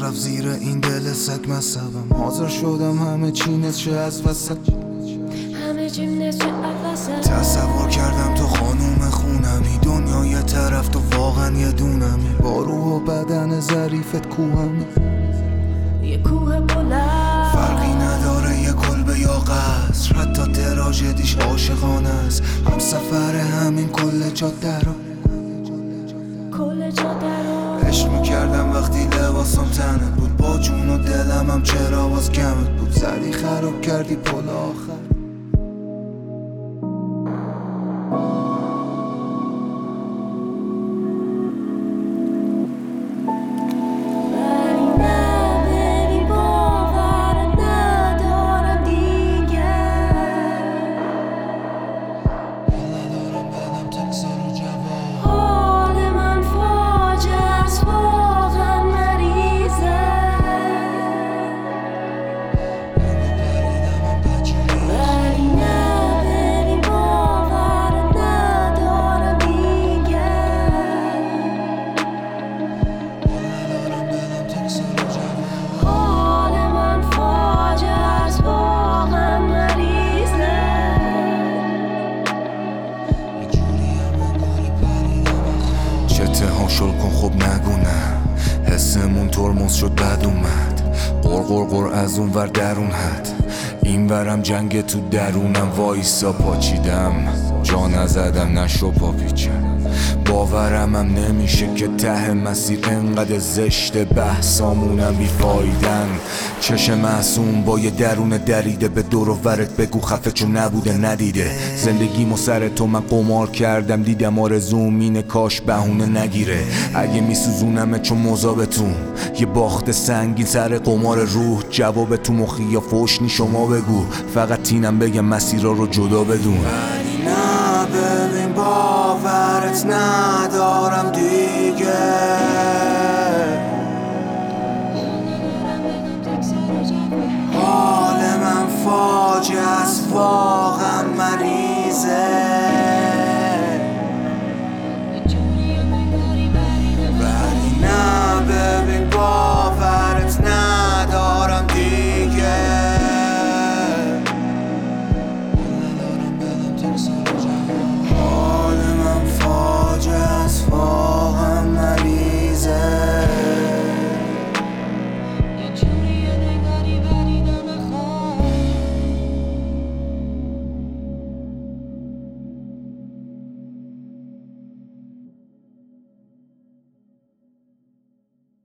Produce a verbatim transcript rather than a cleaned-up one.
رفت زیر این دل سگ مصبم. حاضر شدم همه چی نشه از وسط، همه چیم نشه از وسط. تصور کردم تو خانوم خونمی، دنیا یه طرف تو واقعا یه دونمی. با روح و بدن ظریفت کوهمی، یه کوه بلند. فرقی نداره یه کلبه یا قصر، حتی تراژدیش عاشقانه است. هم سفر همین کل جاده رو کل جاده رو عشق میکردم وقتی لباسم تنت بود. با جون و دلم هم چرا باز کمت بود. زدی خراب کردی پل آخر. شل کن خب نگو نه، حسمون ترمز شد بد اومد. قرقر قر از اون ور درون حد، این ورم جنگ تو درونم. وایسا پاچیدم جا نزدم نشو پا پیچم. باورم هم نمیشه که ته مسیر انقدر زشته، بحثامونم بیفایدن. چشم معصوم با یه درون دریده، به دور و ورت بگو خفه چون نبوده ندیده. زندگیمو سر تو من قمار کردم، دیدم آرزوم اینه کاش بهونه نگیره. اگه میسوزونمه چون مذابتون، یه باخت سنگین سر قمار روح. جواب تو مخی یا فوشنی شما بگو، فقط تینم بگم مسیرها رو جدا بدون. ولی نه ببین باورت ندارم دیگه، حال من فاجعه است واقعا مریضه.